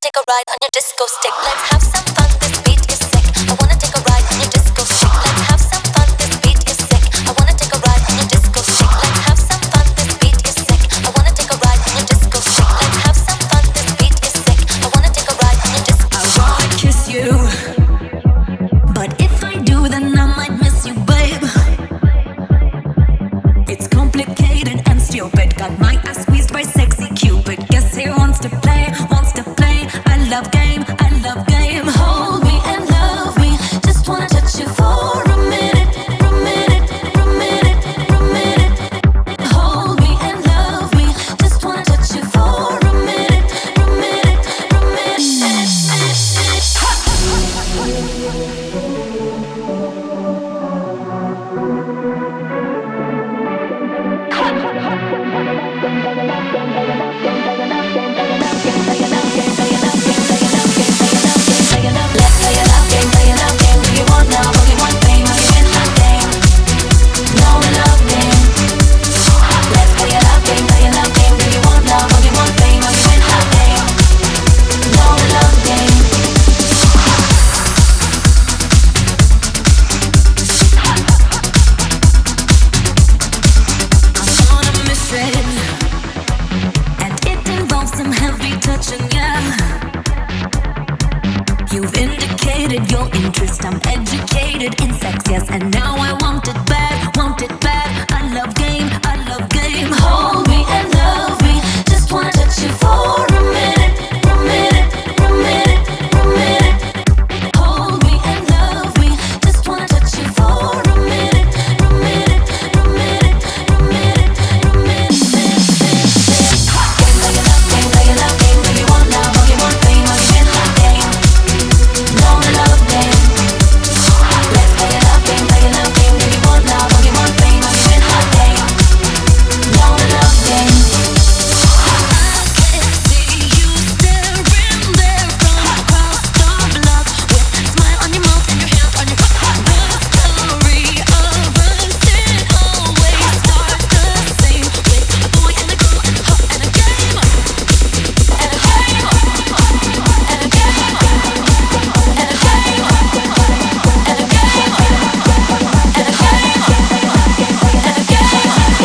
take a ride on your disco stick. Let's have some fun. This beat is sick. I wanna take a ride on your disco stick. Let's have some fun. This beat is sick. I wanna take a ride on your disco stick. Let's have some fun. This beat is sick. I wanna take a ride on your disco stick. Let's have some fun. This beat is sick. I wanna take a ride on your disco stick. I wanna kiss you, but if I do, then I might miss you, babe. It's complicated and stupid. Got my ass squeezed by sexy Cupid. Guess he wants to play, wants to play. I love game, I love game. Hold me and love me. Just wanna touch you for a minute, a minute, a minute, a minute. Hold me and love me. Just wanna touch you for a minute, a minute, a minute. You've indicated your interest. I'm educated in sex, yes, and now I want it bad, want it bad. I love game, I love game. Hold me and love me. Just wanna touch you for a minute, a minute, a minute, a minute. Hold me and love me. Just wanna touch you for a minute, a minute, a minute, a minute, a minute. Play a love game, do you want love or you want fame or you been hot game? No love game. Let's play a love game, do you want love or you want fame or you been hot game? No love game. See you staring there from across the block with a smile on your mouth and your hands on your butt. The story of us did always start the same with a boy and a girl and a hop and a game. And a game. And a game. And a game. And a game. And a game. And a game.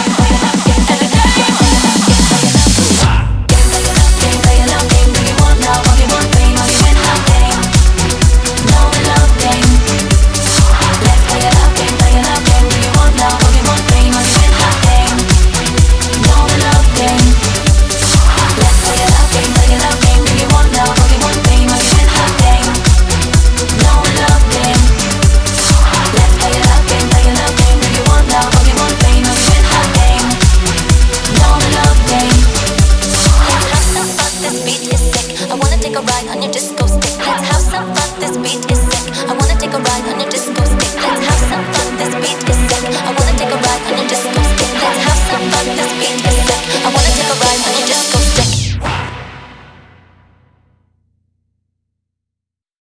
Play a love game, do you want love or you want fame or you been hot game? No love game. Let's play a love game, do you want love or you want fame or you been hot game? No love game. Let's play a love game, do you want love or you want fame or you been hot game? No love game. Let's play a love game, do you want love or you want fame or you been hot game? No love game. This beat is sick. I wanna take a ride on your disco stick. Let's have some fun. This beat is sick. I wanna take a ride on your disco stick. Let's have some fun. This beat is sick. I wanna take a ride on your disco stick.